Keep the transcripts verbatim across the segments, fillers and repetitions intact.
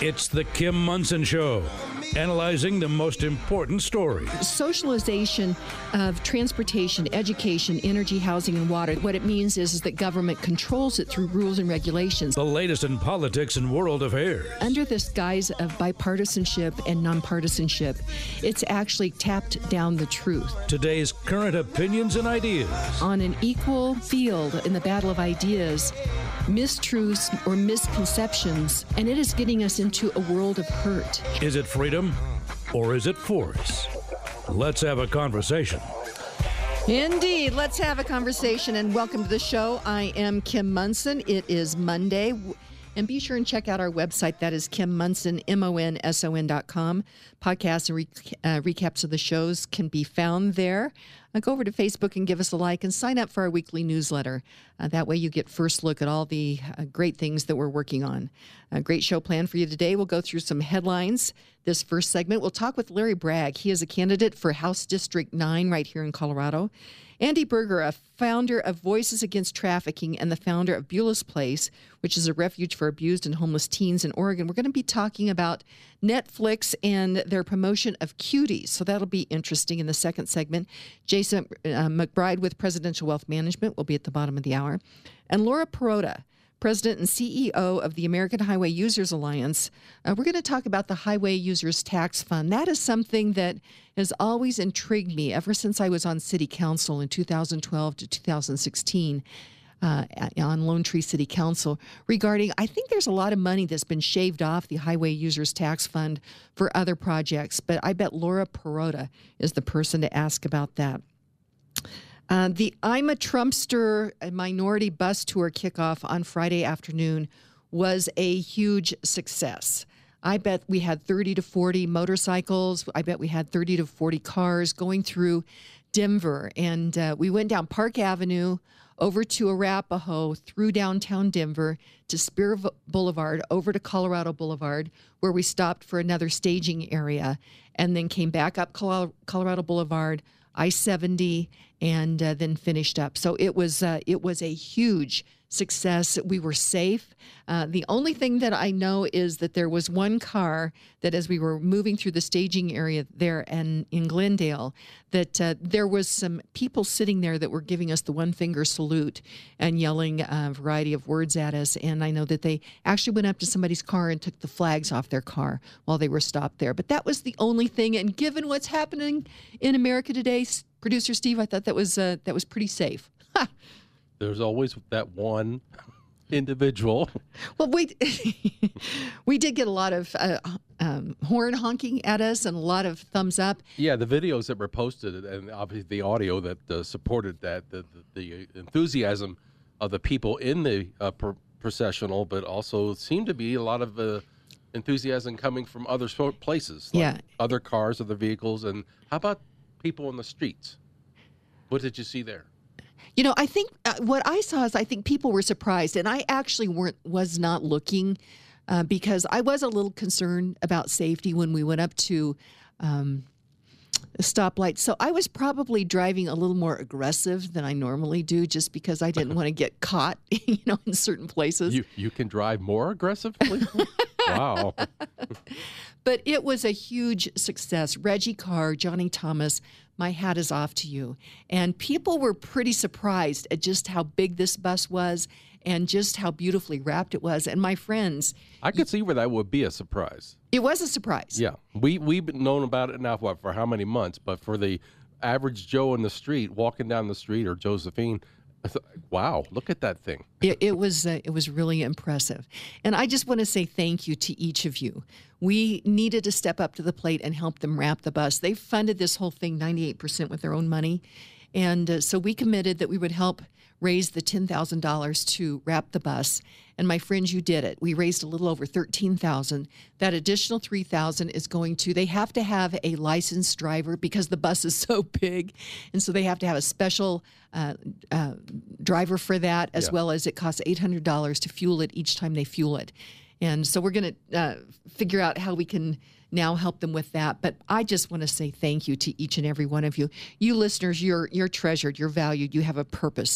It's the Kim Monson Show, analyzing the most important stories. Socialization of transportation, education, energy, housing, and water. What it means is, is that government controls it through rules and regulations. The latest in politics and world affairs. Under this guise of bipartisanship and nonpartisanship, it's actually tapped down the truth. Today's current opinions and ideas. On an equal field in the battle of ideas, mistruths or misconceptions, and it is getting us into a world of hurt. Is it freedom or is it force? Let's have a conversation. Indeed. Let's have a conversation, and welcome to the show. I am Kim Monson. It is Monday, and be sure and check out our website. That is Kim Monson, M O N S O N dot com. Podcasts and re- uh, recaps of the shows can be found there. Uh, go over to Facebook and give us a like and sign up for our weekly newsletter. Uh, that way you get first look at all the uh, great things that we're working on. A great show planned for you today. We'll go through some headlines. This first segment, we'll talk with Larry Bragg. He is a candidate for House District nine right here in Colorado. Andy Berger, a founder of Voices Against Trafficking and the founder of Beulah's Place, which is a refuge for abused and homeless teens in Oregon. We're going to be talking about Netflix and their promotion of Cuties, so that'll be interesting in the second segment. Jason uh, McBride with Presidential Wealth Management will be at the bottom of the hour. And Laura Perrotta, President and C E O of the American Highway Users Alliance. Uh, we're going to talk about the Highway Users Tax Fund. That is something that has always intrigued me ever since I was on City Council in two thousand twelve to two thousand sixteen uh, on Lone Tree City Council regarding, I think there's a lot of money that's been shaved off the Highway Users Tax Fund for other projects, but I bet Laura Perrotta is the person to ask about that. Uh, the I'm a Trumpster minority bus tour kickoff on Friday afternoon was a huge success. I bet we had thirty to forty motorcycles. I bet we had thirty to forty cars going through Denver. And uh, we went down Park Avenue, over to Arapahoe, through downtown Denver, to Spear Boulevard, over to Colorado Boulevard, where we stopped for another staging area, and then came back up Colorado Boulevard, I seventy, and uh, then finished up. So it was uh, it was a huge success. We were safe. Uh, the only thing that I know is that there was one car that, as we were moving through the staging area there and in Glendale, that uh, there was some people sitting there that were giving us the one finger salute and yelling a variety of words at us. And I know that they actually went up to somebody's car and took the flags off their car while they were stopped there. But that was the only thing. And given what's happening in America today, Producer Steve, I thought that was uh, that was pretty safe. Ha! There's always that one individual. Well, we we did get a lot of uh, um, horn honking at us and a lot of thumbs up. Yeah, the videos that were posted and obviously the audio that uh, supported that, the, the, the enthusiasm of the people in the uh, pro- processional, but also seemed to be a lot of uh, enthusiasm coming from other sort places, like yeah. other cars, other vehicles. And how about people in the streets? What did you see there? You know, I think uh, what I saw is I think people were surprised, and I actually weren't was not looking uh, because I was a little concerned about safety when we went up to um, a stoplight. So I was probably driving a little more aggressive than I normally do, just because I didn't want to get caught, you know, in certain places. You you can drive more aggressively? Wow. But it was a huge success. Reggie Carr, Johnny Thomas, my hat is off to you. And people were pretty surprised at just how big this bus was and just how beautifully wrapped it was. And my friends... I could see where that would be a surprise. It was a surprise. Yeah. We, we've known about it now, what, for how many months? But for the average Joe in the street, walking down the street, or Josephine... I thought, wow, look at that thing. It, it was uh, it was really impressive. And I just want to say thank you to each of you. We needed to step up to the plate and help them wrap the bus. They funded this whole thing ninety-eight percent with their own money. And uh, so we committed that we would help raise the ten thousand dollars to wrap the bus. And my friends, you did it. We raised a little over thirteen thousand dollars. That additional three thousand dollars is going to, they have to have a licensed driver because the bus is so big. And so they have to have a special uh, uh, driver for that, as yeah. well as it costs eight hundred dollars to fuel it each time they fuel it. And so we're going to uh, figure out how we can now help them with that. But I just want to say thank you to each and every one of you. You listeners, you're you're treasured, you're valued, you have a purpose.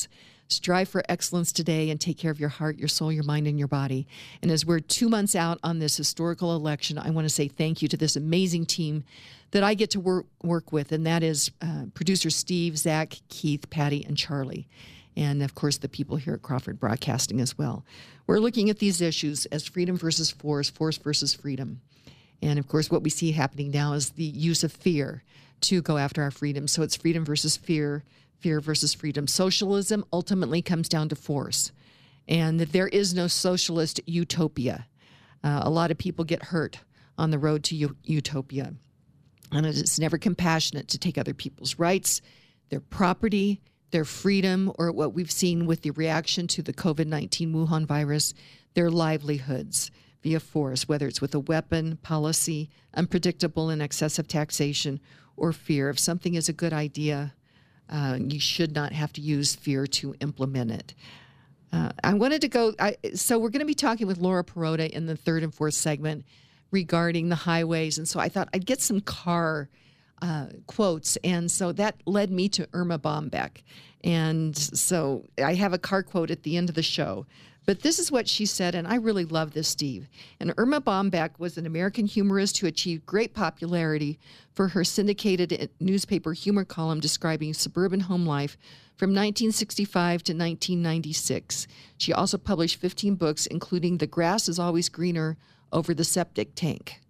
Strive for excellence today and take care of your heart, your soul, your mind, and your body. And as we're two months out on this historical election, I want to say thank you to this amazing team that I get to work work with, and that is uh, producer Steve, Zach, Keith, Patty, and Charlie. And, of course, the people here at Crawford Broadcasting as well. We're looking at these issues as freedom versus force, force versus freedom. And, of course, what we see happening now is the use of fear to go after our freedom. So it's freedom versus fear, fear versus freedom. Socialism ultimately comes down to force. And there is no socialist utopia. Uh, a lot of people get hurt on the road to u- utopia. And it's never compassionate to take other people's rights, their property, their freedom, or what we've seen with the reaction to the COVID nineteen Wuhan virus, their livelihoods via force, whether it's with a weapon, policy, unpredictable and excessive taxation, or fear. If something is a good idea, uh, you should not have to use fear to implement it. Uh, I wanted to go, I, so we're going to be talking with Laura Perrotta in the third and fourth segment regarding the highways. And so I thought I'd get some car uh, quotes. And so that led me to Erma Bombeck. And so I have a car quote at the end of the show. But this is what she said, and I really love this, Steve. And Erma Bombeck was an American humorist who achieved great popularity for her syndicated newspaper humor column describing suburban home life from nineteen sixty-five to nineteen ninety-six. She also published fifteen books, including The Grass is Always Greener Over the Septic Tank.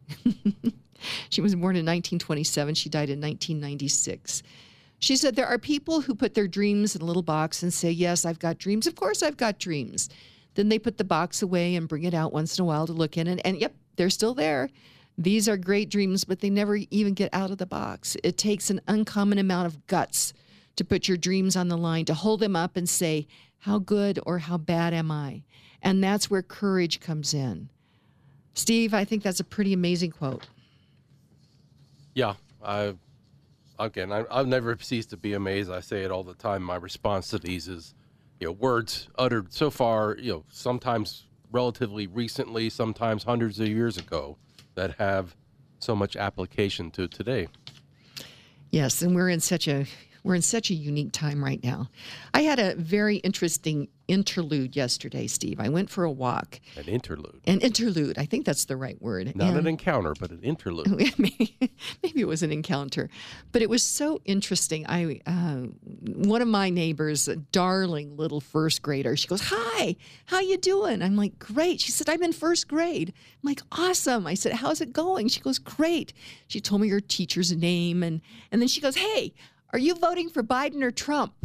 She was born in nineteen twenty-seven. She died in nineteen ninety-six. She said, there are people who put their dreams in a little box and say, yes, I've got dreams. Of course I've got dreams. Then they put the box away and bring it out once in a while to look in. And, and yep, they're still there. These are great dreams, but they never even get out of the box. It takes an uncommon amount of guts to put your dreams on the line, to hold them up and say, how good or how bad am I? And that's where courage comes in. Steve, I think that's a pretty amazing quote. Yeah, I again, I, I've never ceased to be amazed. I say it all the time. My response to these is, you know, words uttered so far, you know, sometimes relatively recently, sometimes hundreds of years ago, that have so much application to today. Yes, and we're in such a we're in such a unique time right now. I had a very interesting interlude yesterday, Steve. I went for a walk. An interlude. An interlude. I think that's the right word. Not and an encounter, but an interlude. maybe, maybe it was an encounter, but it was so interesting. I uh, one of my neighbors, a darling little first grader, she goes, "Hi, how you doing?" I'm like, "Great." She said, "I'm in first grade." I'm like, "Awesome." I said, "How's it going?" She goes, "Great." She told me her teacher's name, and and then she goes, "Hey, are you voting for Biden or Trump?"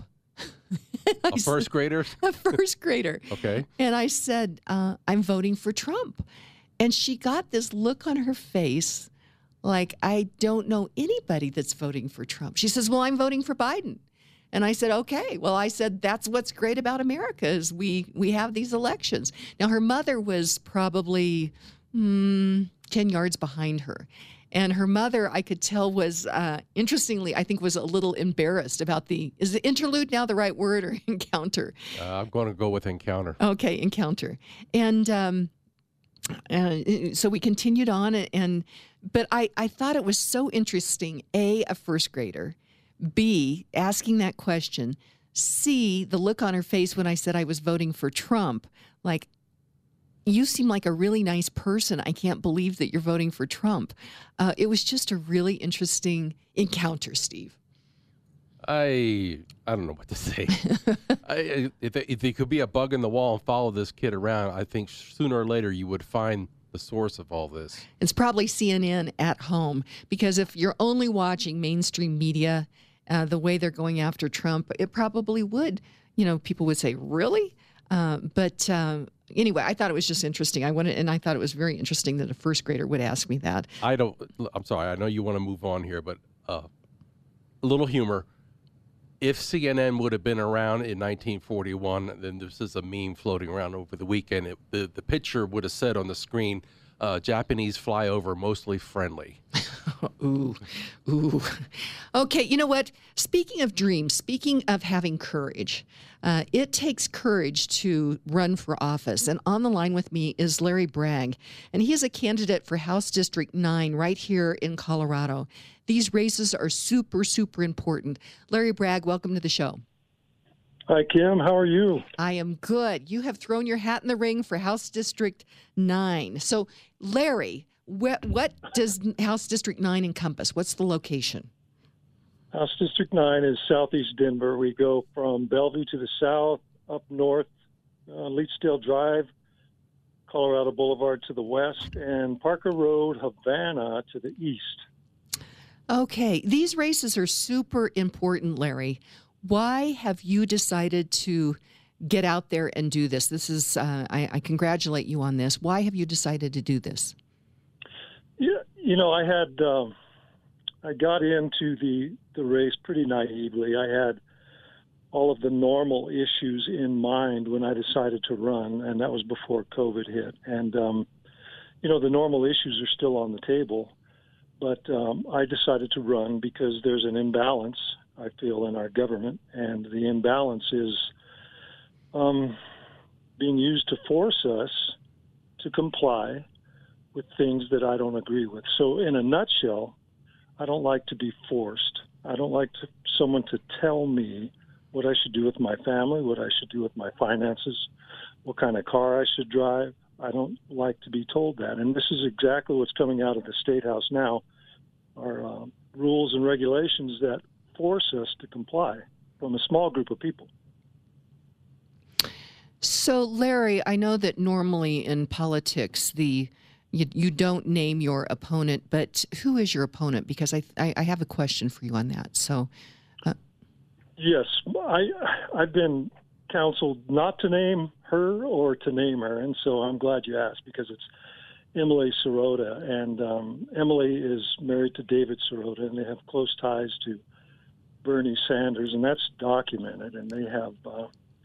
A first said, grader? A first grader. Okay. And I said, uh, I'm voting for Trump. And she got this look on her face like, I don't know anybody that's voting for Trump. She says, well, I'm voting for Biden. And I said, okay. Well, I said, that's what's great about America is we, we have these elections. Now, her mother was probably mm, ten yards behind her. And her mother, I could tell, was, uh, interestingly, I think was a little embarrassed about the, is the interlude now the right word or encounter? Uh, I'm going to go with encounter. Okay, encounter. And um, uh, so we continued on, and but I, I thought it was so interesting, A, a first grader, B, asking that question, C, the look on her face when I said I was voting for Trump, like, you seem like a really nice person. I can't believe that you're voting for Trump. Uh, it was just a really interesting encounter, Steve. I I don't know what to say. I, if, if there could be a bug in the wall and follow this kid around, I think sooner or later you would find the source of all this. It's probably C N N at home, because if you're only watching mainstream media, uh, the way they're going after Trump, it probably would, you know, people would say, really? Uh, but uh, anyway, I thought it was just interesting. I wanted, and I thought it was very interesting that a first grader would ask me that. I don't, I'm sorry, I know you want to move on here, but uh, a little humor. If C N N would have been around in nineteen forty-one, then this is a meme floating around over the weekend. It, the, the picture would have said on the screen, uh, Japanese flyover, mostly friendly. Ooh, ooh. Okay, you know what? Speaking of dreams, speaking of having courage, uh, it takes courage to run for office. And on the line with me is Larry Bragg, and he is a candidate for House District nine right here in Colorado. These races are super, super important. Larry Bragg, welcome to the show. Hi, Kim. How are you? I am good. You have thrown your hat in the ring for House District nine. So, Larry, wh- what does House District nine encompass? What's the location? House District nine is southeast Denver. We go from Bellevue to the south, up north, uh, Leetsdale Drive, Colorado Boulevard to the west, and Parker Road, Havana to the east. Okay. These races are super important, Larry. Why have you decided to get out there and do this? This is, uh, I, I congratulate you on this. Why have you decided to do this? Yeah, you know, I had, um, I got into the, the race pretty naively. I had all of the normal issues in mind when I decided to run, and that was before COVID hit. And, um, you know, the normal issues are still on the table, but um, I decided to run because there's an imbalance, I feel, in our government, and the imbalance is um, being used to force us to comply with things that I don't agree with. So in a nutshell, I don't like to be forced. I don't like to, someone to tell me what I should do with my family, what I should do with my finances, what kind of car I should drive. I don't like to be told that. And this is exactly what's coming out of the State House now, are uh, rules and regulations that force us to comply from a small group of people. So, Larry, I know that normally in politics, the you, you don't name your opponent, but who is your opponent? Because I I, I have a question for you on that. So, uh, yes, I I've been counseled not to name her or to name her, and so I'm glad you asked, because it's Emily Sirota, and um, Emily is married to David Sirota, and they have close ties to Bernie Sanders, and that's documented, and they have uh,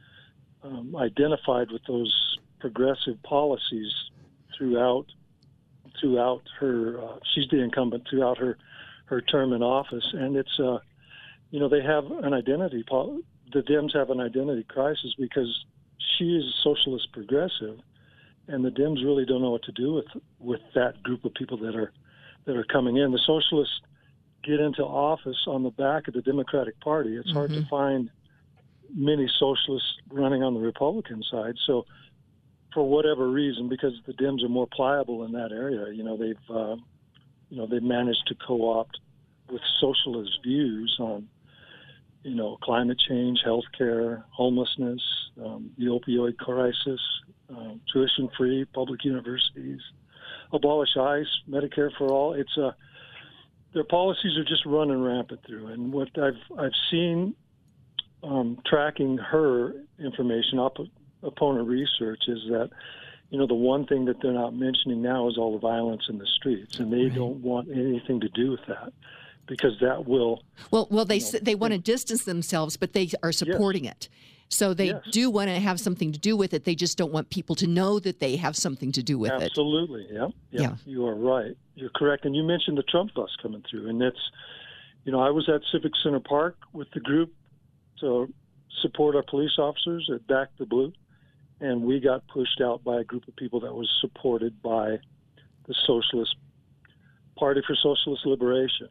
um, identified with those progressive policies throughout throughout her. Uh, she's the incumbent throughout her her term in office, and it's uh, you know, they have an identity. The Dems have an identity crisis because she is socialist progressive, and the Dems really don't know what to do with with that group of people that are that are coming in. The socialists get into office on the back of the Democratic Party. It's mm-hmm. hard to find many socialists running on the Republican side. So for whatever reason, because the Dems are more pliable in that area, you know, they've, uh, you know, they've managed to co-opt with socialist views on, you know, climate change, healthcare, homelessness, um, the opioid crisis, um, tuition-free public universities, abolish ICE, Medicare for all. It's a, their policies are just running rampant through. And what I've I've seen um, tracking her information, op- opponent research, is that, you know, the one thing that they're not mentioning now is all the violence in the streets, and they right. don't want anything to do with that, because that will. Well, well, they you know, they want to distance themselves, but they are supporting yes. it. So they yes. do want to have something to do with it. They just don't want people to know that they have something to do with Absolutely. it. Absolutely. Yeah. yeah. Yeah. You are right. You're correct. And you mentioned the Trump bus coming through. And that's, you know, I was at Civic Center Park with the group to support our police officers at Back the Blue. And we got pushed out by a group of people that was supported by the Socialist Party for Socialist Liberation.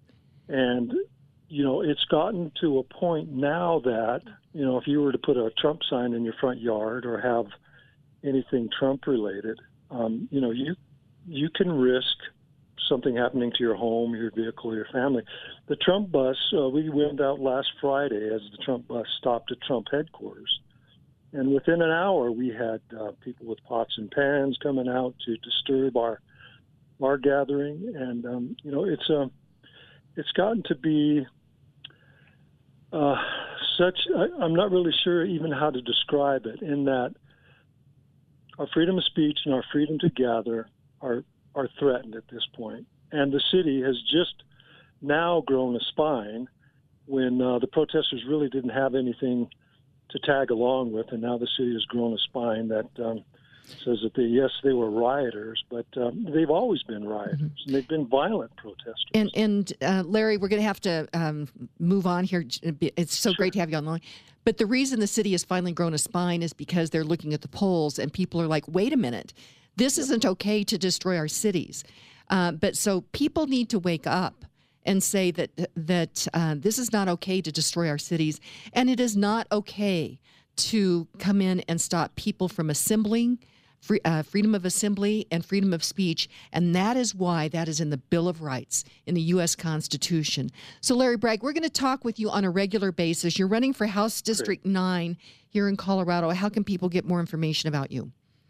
And, you know, it's gotten to a point now that, you know, if you were to put a Trump sign in your front yard or have anything Trump related, um, you know, you you can risk something happening to your home, your vehicle, your family. The Trump bus, uh, we went out last Friday as the Trump bus stopped at Trump headquarters. And within an hour, we had uh, people with pots and pans coming out to disturb our our gathering. And, um, you know, it's a, it's gotten to be uh, such, I, I'm not really sure even how to describe it, in that our freedom of speech and our freedom to gather are are threatened at this point. And the city has just now grown a spine when uh, the protesters really didn't have anything to tag along with, and now the city has grown a spine that um, says that they, yes, they were rioters, but um, they've always been rioters, mm-hmm. and they've been violent protesters. And, and uh, Larry, we're going to have to um, move on here. It's so sure. great to have you on the line. But the reason the city has finally grown a spine is because they're looking at the polls, and people are like, wait a minute, this isn't okay to destroy our cities. Uh, but so people need to wake up and say that that uh, this is not okay to destroy our cities, and it is not okay to come in and stop people from assembling, free, uh, freedom of assembly and freedom of speech, and that is why that is in the Bill of Rights in the U S Constitution. So, Larry Bragg, we're going to talk with you on a regular basis. You're running for House District nine here in Colorado. How can people get more information about you?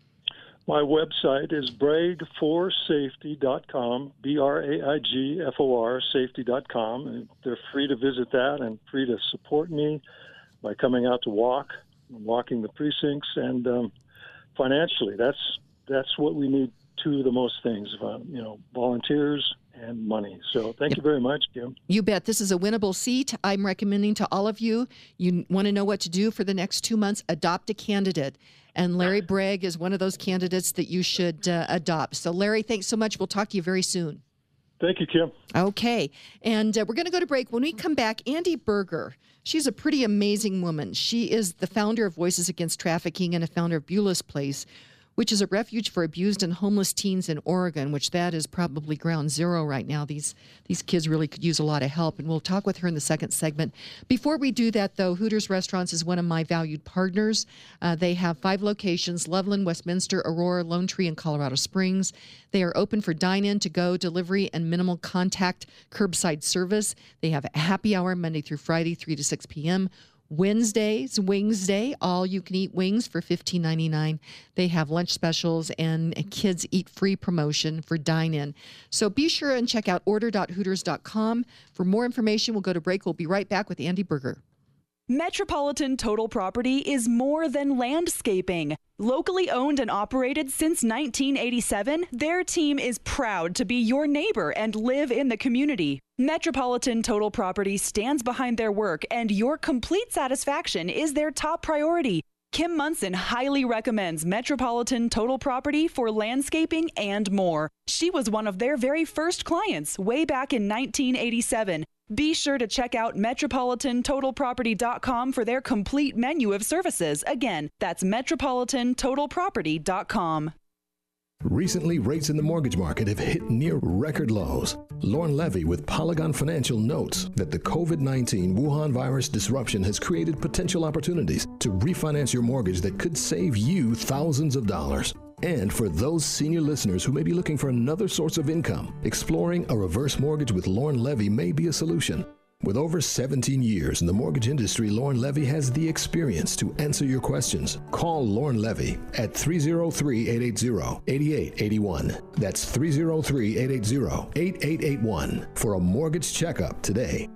My website is bragg for safety dot com, B R A I G F O R, safety dot com. And they're free to visit that and free to support me by coming out to walk, walking the precincts, and um, financially. That's that's what we need, two of the most things, uh, you know, volunteers and money. So thank you very much, Kim. You bet. This is a winnable seat. I'm recommending to all of you, you want to know what to do for the next two months, adopt a candidate. And Larry Bragg is one of those candidates that you should uh, adopt. So, Larry, thanks so much. We'll talk to you very soon. Thank you, Kim. Okay. And uh, we're going to go to break. When we come back, Andy Berger, she's a pretty amazing woman. She is the founder of Voices Against Trafficking and a founder of Beulah's Place, which is a refuge for abused and homeless teens in Oregon, which that is probably ground zero right now. These these kids really could use a lot of help, and we'll talk with her in the second segment. Before we do that, though, Hooters Restaurants is one of my valued partners. Uh, they have five locations: Loveland, Westminster, Aurora, Lone Tree, and Colorado Springs. They are open for dine-in, to-go, delivery, and minimal contact curbside service. They have a happy hour Monday through Friday, three to six p.m., Wednesdays, Wings Day, all you can eat wings for fifteen ninety-nine. They have lunch specials and kids eat free promotion for dine-in. So be sure and check out order dot hooters dot com. For more information, we'll go to break. We'll be right back with Andy Berger. Metropolitan Total Property is more than landscaping. Locally owned and operated since nineteen eighty-seven, their team is proud to be your neighbor and live in the community. Metropolitan Total Property stands behind their work, and your complete satisfaction is their top priority. Kim Munson highly recommends Metropolitan Total Property for landscaping and more. She was one of their very first clients way back in nineteen eighty-seven. Be sure to check out metropolitan total property dot com for their complete menu of services. Again, that's metropolitan total property dot com. Recently, rates in the mortgage market have hit near record lows. Lauren Levy with Polygon Financial notes that the COVID nineteen Wuhan virus disruption has created potential opportunities to refinance your mortgage that could save you thousands of dollars. And for those senior listeners who may be looking for another source of income, exploring a reverse mortgage with Lauren Levy may be a solution. With over seventeen years in the mortgage industry, Lauren Levy has the experience to answer your questions. Call Lauren Levy at three oh three, eight eight zero, eight eight eight one. That's three oh three, eight eight zero, eight eight eight one for a mortgage checkup today.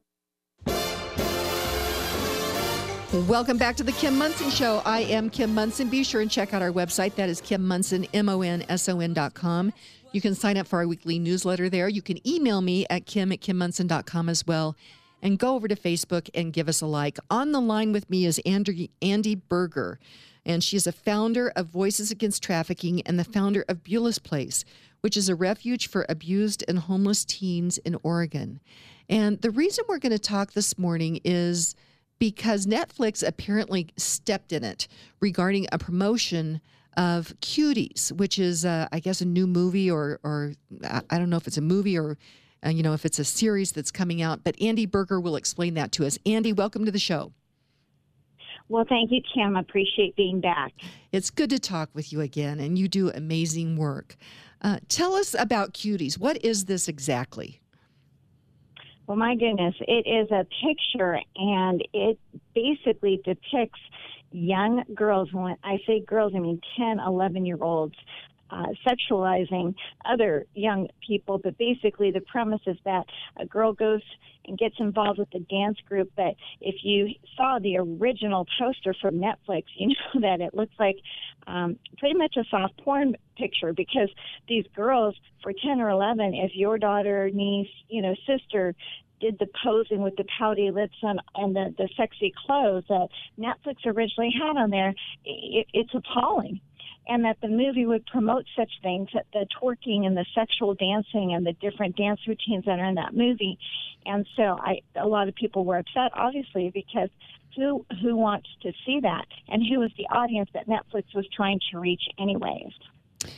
Welcome back to the Kim Munson Show. I am Kim Munson. Be sure and check out our website. That is Kim Munson, M O N S O N dot com. You can sign up for our weekly newsletter there. You can email me at kim at kim munson dot com as well. And go over to Facebook and give us a like. On the line with me is Andy, Andy Berger, and she is a founder of Voices Against Trafficking and the founder of Beulah's Place, which is a refuge for abused and homeless teens in Oregon. And the reason we're going to talk this morning is because Netflix apparently stepped in it regarding a promotion of Cuties, which is, uh, I guess, a new movie, or, or I don't know if it's a movie or, uh, you know, if it's a series that's coming out. But Andy Berger will explain that to us. Andy, welcome to the show. Well, thank you, Kim. I appreciate being back. It's good to talk with you again, and you do amazing work. Uh, tell us about Cuties. What is this exactly? Well, my goodness, it is a picture, and it basically depicts young girls. When I say girls, I mean ten, eleven-year-olds uh, sexualizing other young people. But basically the premise is that a girl goes and gets involved with a dance group. But if you saw the original poster from Netflix, you know that it looks like um, pretty much a soft porn picture, because these girls for ten or eleven, if your daughter, niece, you know, sister did the posing with the pouty lips and, and the, the sexy clothes that Netflix originally had on there, it, it's appalling. And that the movie would promote such things, that the twerking and the sexual dancing and the different dance routines that are in that movie. And so I, a lot of people were upset, obviously, because who who wants to see that? And who was the audience that Netflix was trying to reach anyways?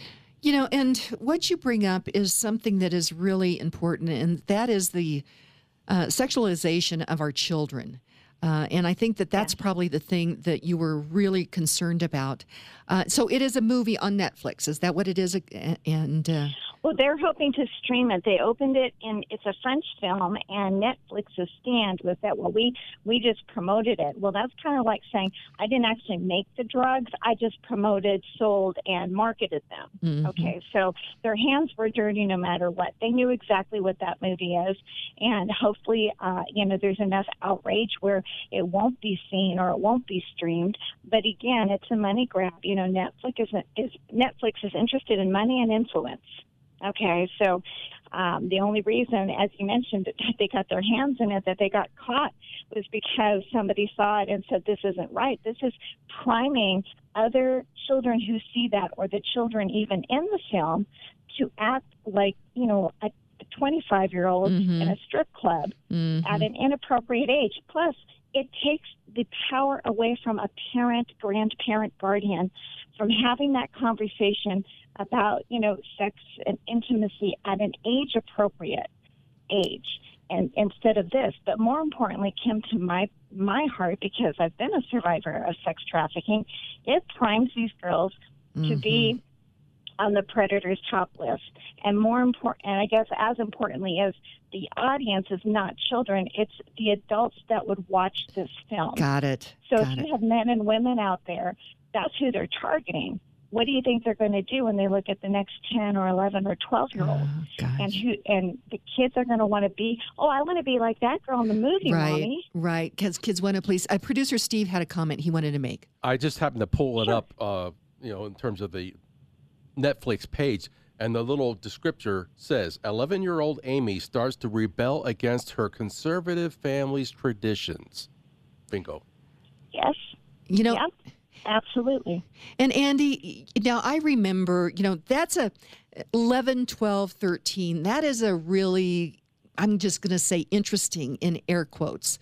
You know, and what you bring up is something that is really important, and that is the uh, sexualization of our children. Uh, and I think that that's yeah. probably the thing that you were really concerned about. Uh, so it is a movie on Netflix. Is that what it is? And uh... Well, they're hoping to stream it. They opened it, and it's a French film, and Netflix's stand was that, well, we, we just promoted it. Well, that's kind of like saying, I didn't actually make the drugs. I just promoted, sold, and marketed them. Mm-hmm. Okay, so their hands were dirty no matter what. They knew exactly what that movie is, and hopefully, uh, you know, there's enough outrage where it won't be seen or it won't be streamed. But again, it's a money grab. You know, Netflix is, is Netflix is interested in money and influence. Okay, so um, the only reason, as you mentioned, that they got their hands in it, that they got caught, was because somebody saw it and said, this isn't right. This is priming other children who see that, or the children even in the film, to act like, you know, a twenty-five-year-old mm-hmm. in a strip club mm-hmm. at an inappropriate age. Plus, it takes the power away from a parent, grandparent, guardian from having that conversation about, you know, sex and intimacy at an age-appropriate age, and instead of this. But more importantly, Kim, to my my heart, because I've been a survivor of sex trafficking, it primes these girls mm-hmm. to be on the predator's top list. And more important, and I guess as importantly, is the audience is not children, it's the adults that would watch this film. Got it. So Got if it. you have men and women out there, that's who they're targeting. What do you think they're going to do when they look at the next ten or eleven or twelve year olds? Oh, and who and the kids are going to want to be, oh, I want to be like that girl in the movie, right, Mommy. Right, because kids want to please. Uh, producer Steve had a comment he wanted to make. I just happened to pull it sure. up, uh, you know, in terms of the Netflix page, and the little descriptor says, eleven-year-old Amy starts to rebel against her conservative family's traditions. Bingo. Yes. You know. Yep. Absolutely. And Andy, now I remember, you know, that's a eleven, twelve, thirteen. That is a really, I'm just going to say interesting in air quotes,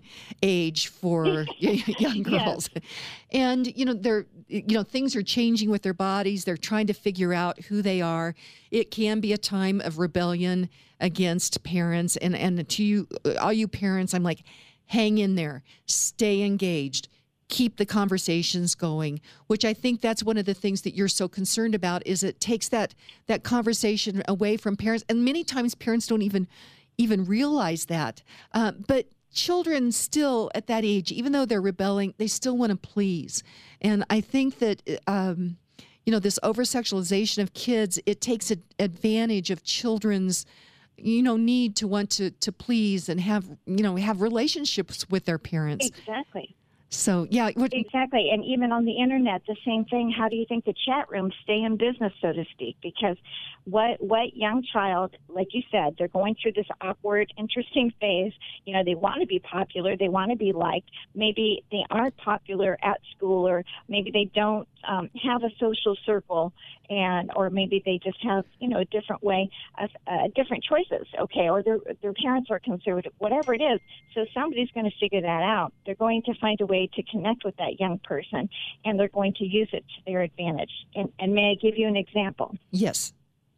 age for young girls. Yes. And, you know, they're, you know, things are changing with their bodies. They're trying to figure out who they are. It can be a time of rebellion against parents. And, and to you, all you parents, I'm like, hang in there, stay engaged. Keep the conversations going, which I think that's one of the things that you're so concerned about, is it takes that that conversation away from parents. And many times parents don't even even realize that. Uh, but children still at that age, even though they're rebelling, they still want to please. And I think that, um, you know, this over-sexualization of kids, it takes a, advantage of children's, you know, need to want to, to please and have, you know, have relationships with their parents. Exactly. So, yeah. What, exactly. And even on the internet, the same thing. How do you think the chat rooms stay in business, so to speak? Because what what young child, like you said, they're going through this awkward, interesting phase. You know, they want to be popular. They want to be liked. Maybe they aren't popular at school, or maybe they don't um, have a social circle, and or maybe they just have, you know, a different way, of, uh, different choices, okay, or their, their parents are conservative, whatever it is. So somebody's going to figure that out. They're going to find a way to connect with that young person, and they're going to use it to their advantage. And, and may I give you an example? Yes.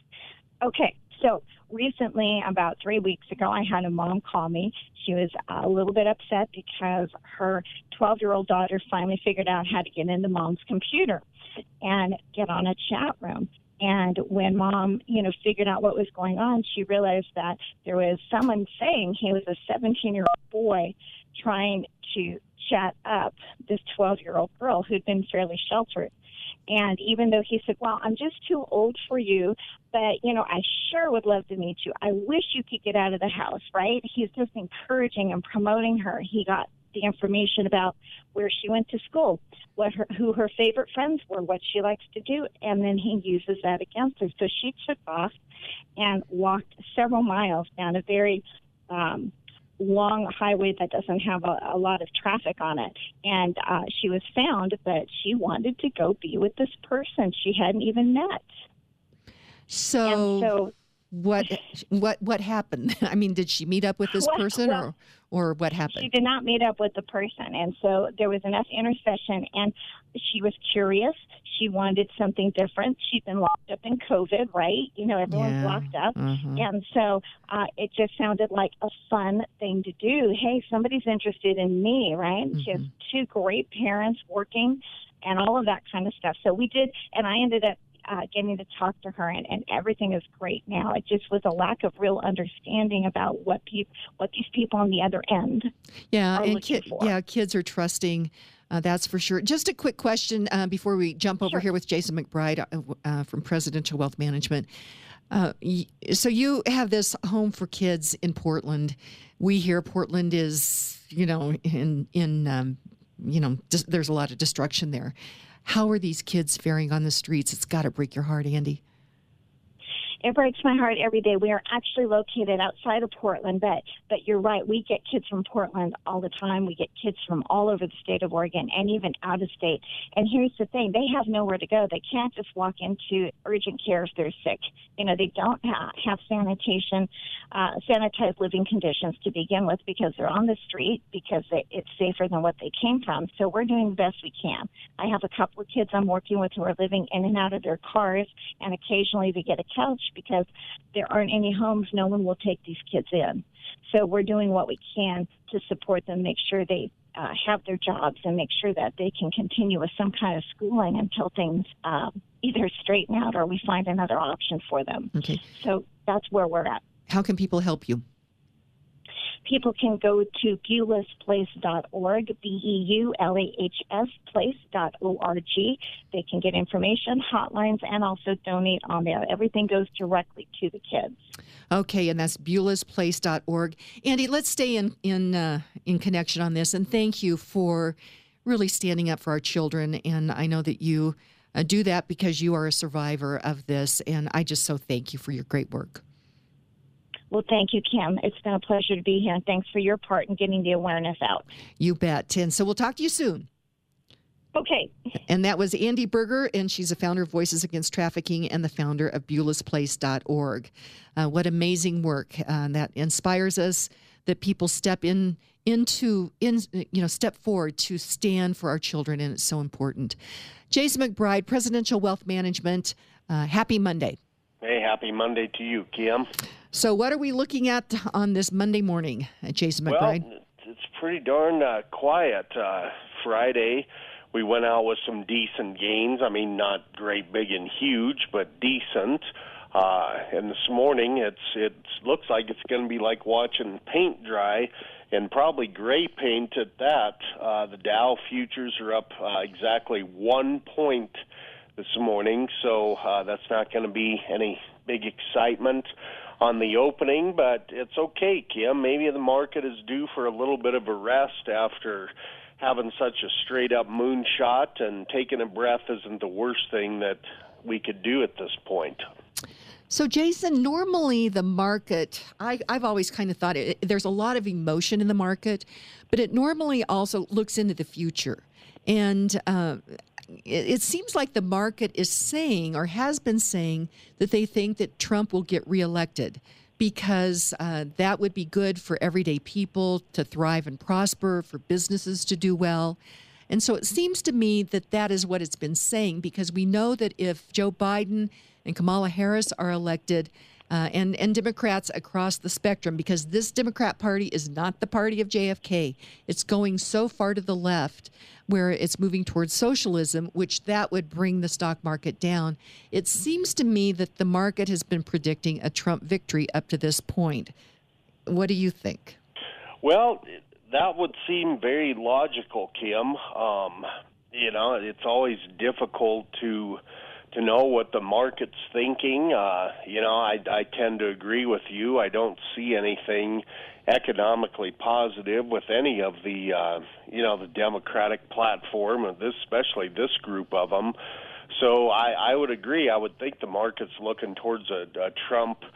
Okay, so recently, about three weeks ago, I had a mom call me. She was a little bit upset because her twelve-year-old daughter finally figured out how to get into mom's computer and get on a chat room. And when mom, you know, figured out what was going on, she realized that there was someone saying he was a seventeen-year-old boy trying to chat up this twelve-year-old girl who'd been fairly sheltered. And even though he said, well, I'm just too old for you, but, you know, I sure would love to meet you. I wish you could get out of the house, right? He's just encouraging and promoting her. He got the information about where she went to school, what her, who her favorite friends were, what she likes to do, and then he uses that against her. So she took off and walked several miles down a very um, long highway that doesn't have a, a lot of traffic on it. And uh, she was found, but she wanted to go be with this person she hadn't even met. So, and so what what what happened? I mean, did she meet up with this Well, person, well, or or what She happened? did not meet up with the person. And so there was enough intercession, and she was curious. She wanted something different. She'd been locked up in COVID, right? You know, everyone's Yeah. locked up. Mhm. And so uh, it just sounded like a fun thing to do. Hey, somebody's interested in me, right? She has two great parents working and all of that kind of stuff. So we did, and I ended up uh, getting to talk to her, and, and everything is great now. It just was a lack of real understanding about what peop- what these people on the other end Yeah, are and looking ki- for. yeah, kids are trusting. Uh, that's for sure. Just a quick question uh, before we jump over Sure. here with Jason McBride uh, uh, from Presidential Wealth Management. Uh, y- so you have this home for kids in Portland. We hear Portland is, you know, in in um, you know, dis- there's a lot of destruction there. How are these kids faring on the streets? It's got to break your heart, Andy. It breaks my heart every day. We are actually located outside of Portland, but but you're right. We get kids from Portland all the time. We get kids from all over the state of Oregon and even out of state. And here's the thing: they have nowhere to go. They can't just walk into urgent care if they're sick. You know, they don't ha- have sanitation, uh, sanitized living conditions to begin with because they're on the street because they, it's safer than what they came from. So we're doing the best we can. I have a couple of kids I'm working with who are living in and out of their cars, and occasionally they get a couch because there aren't any homes. No one will take these kids in. So we're doing what we can to support them, make sure they uh, have their jobs, and make sure that they can continue with some kind of schooling until things uh, either straighten out or we find another option for them. Okay. So that's where we're at. How can people help you? People can go to Beulah place dot org, B E U L A H S place dot O R G. They can get information, hotlines, and also donate on there. Everything goes directly to the kids. Okay, and that's Beulah's place dot org. Andy, let's stay in in uh, in connection on this, and thank you for really standing up for our children. And I know that you uh, do that because you are a survivor of this, and I just so thank you for your great work. Well, thank you, Kim. It's been a pleasure to be here, and thanks for your part in getting the awareness out. You bet. And so we'll talk to you soon. Okay. And that was Andy Berger, and she's the founder of Voices Against Trafficking and the founder of Beulah's place dot org. Uh, what amazing work uh, that inspires us, that people step in into, in you know, step forward to stand for our children, and it's so important. Jason McBride, Presidential Wealth Management, uh, happy Monday. Hey, happy Monday to you, Kim. So what are we looking at on this Monday morning, uh, Jason McBride? Well, it's pretty darn uh, quiet. Uh, Friday, we went out with some decent gains. I mean, not great, big, and huge, but decent. Uh, and this morning, it's it looks like it's going to be like watching paint dry, and probably gray paint at that. Uh, the Dow futures are up uh, exactly one point this morning, so uh, that's not going to be any big excitement on the opening, but it's okay, Kim. Maybe the market is due for a little bit of a rest after having such a straight-up moonshot, and taking a breath isn't the worst thing that we could do at this point. So, Jason, normally the market, I, I've always kind of thought it, there's a lot of emotion in the market, but it normally also looks into the future. And uh, it, it seems like the market is saying, or has been saying, that they think that Trump will get reelected because uh, that would be good for everyday people to thrive and prosper, for businesses to do well. And so it seems to me that that is what it's been saying, because we know that if Joe Biden and Kamala Harris are elected, uh, and, and Democrats across the spectrum, because this Democrat Party is not the party of J F K. It's going so far to the left where it's moving towards socialism, which that would bring the stock market down. It seems to me that the market has been predicting a Trump victory up to this point. What do you think? Well, that would seem very logical, Kim. Um, you know, it's always difficult to to know what the market's thinking. Uh, you know, I, I tend to agree with you. I don't see anything economically positive with any of the, uh, you know, the Democratic platform, and this, especially this group of them. So I, I would agree. I would think the market's looking towards a, a Trump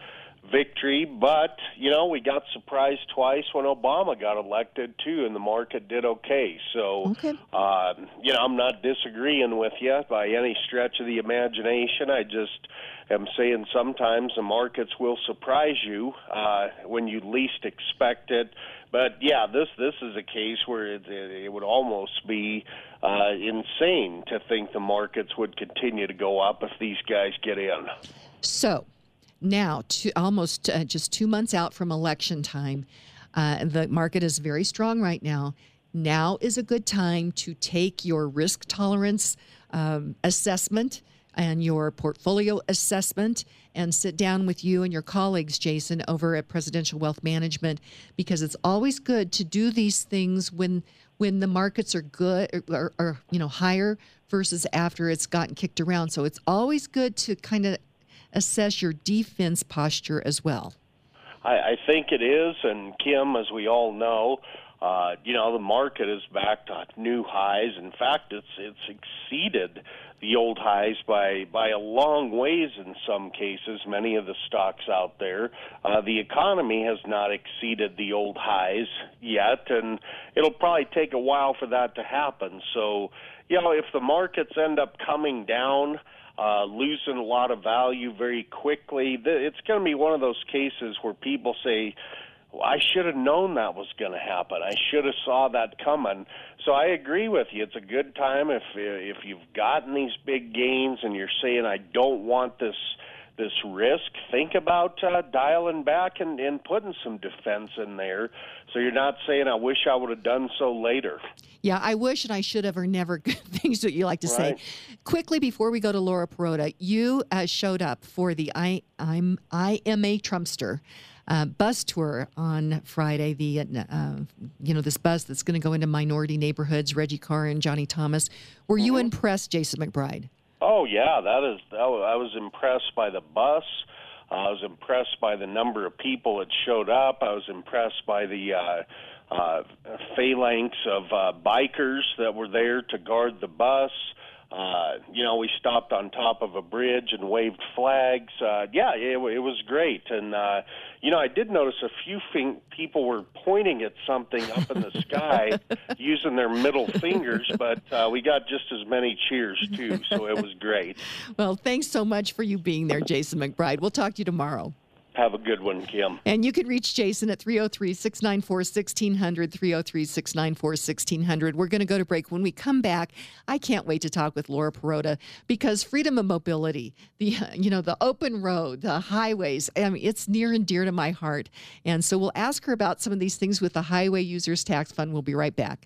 victory, but, you know, we got surprised twice when Obama got elected, too, and the market did okay. So, okay. uh, you know, I'm not disagreeing with you by any stretch of the imagination. I just am saying sometimes the markets will surprise you uh, when you least expect it. But, yeah, this this is a case where it, it would almost be uh, insane to think the markets would continue to go up if these guys get in. So, now, to almost uh, just two months out from election time, uh, the market is very strong right now. Now is a good time to take your risk tolerance um, assessment and your portfolio assessment and sit down with you and your colleagues, Jason, over at Presidential Wealth Management, because it's always good to do these things when when the markets are good or, or you know higher versus after it's gotten kicked around. So it's always good to kind of assess your defense posture as well. I, I think it is, and Kim, as we all know, uh, you know, the market is back to new highs. In fact, it's it's exceeded the old highs by, by a long ways in some cases, many of the stocks out there. Uh, the economy has not exceeded the old highs yet, and it'll probably take a while for that to happen. So, you know, if the markets end up coming down, Uh, losing a lot of value very quickly, it's going to be one of those cases where people say, well, I should have known that was going to happen. I should have saw that coming. So I agree with you. It's a good time if if you've gotten these big gains and you're saying, I don't want this this risk, think about uh, dialing back and, and putting some defense in there so you're not saying, I wish I would have done so later. Yeah, I wish and I should have, or never, things that you like to Right. say. Quickly, before we go to Laura Perota, you uh, showed up for the I, I'm, I M A Trumpster uh, bus tour on Friday, the uh, you know, this bus that's going to go into minority neighborhoods, Reggie Carr and Johnny Thomas. Were you Mm-hmm. impressed, Jason McBride? Oh, yeah, that is. That was, I was impressed by the bus. Uh, I was impressed by the number of people that showed up. I was impressed by the uh, uh, phalanx of uh, bikers that were there to guard the bus. Uh, you know, we stopped on top of a bridge and waved flags. Uh, yeah, it, it was great. And, uh, you know, I did notice a few fin- people were pointing at something up in the sky using their middle fingers, but uh, we got just as many cheers, too, so it was great. Well, thanks so much for you being there, Jason McBride. We'll talk to you tomorrow. Have a good one, Kim. And you can reach Jason at three oh three, six nine four, one six zero zero, three oh three, six nine four, one six zero zero. We're going to go to break. When we come back, I can't wait to talk with Laura Perota because freedom of mobility, the you know, the open road, the highways, I mean, it's near and dear to my heart. And so we'll ask her about some of these things with the Highway Users Tax Fund. We'll be right back.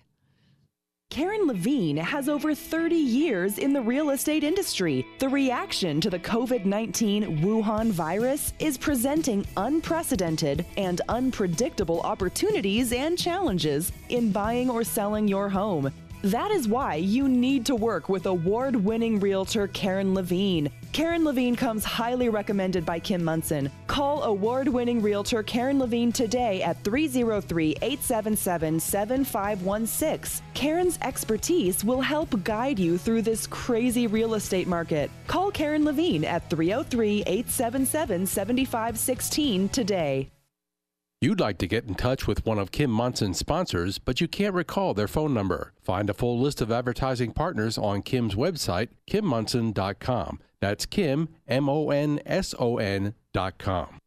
Karen Levine has over thirty years in the real estate industry. The reaction to the COVID nineteen Wuhan virus is presenting unprecedented and unpredictable opportunities and challenges in buying or selling your home. That is why you need to work with award-winning realtor Karen Levine. Karen Levine comes highly recommended by Kim Munson. Call award-winning realtor Karen Levine today at three oh three, eight seven seven, seven five one six. Karen's expertise will help guide you through this crazy real estate market. Call Karen Levine at three oh three, eight seven seven, seven five one six today. You'd like to get in touch with one of Kim Munson's sponsors, but you can't recall their phone number. Find a full list of advertising partners on Kim's website, kim munson dot com. That's Kim, M O N S O N dot com.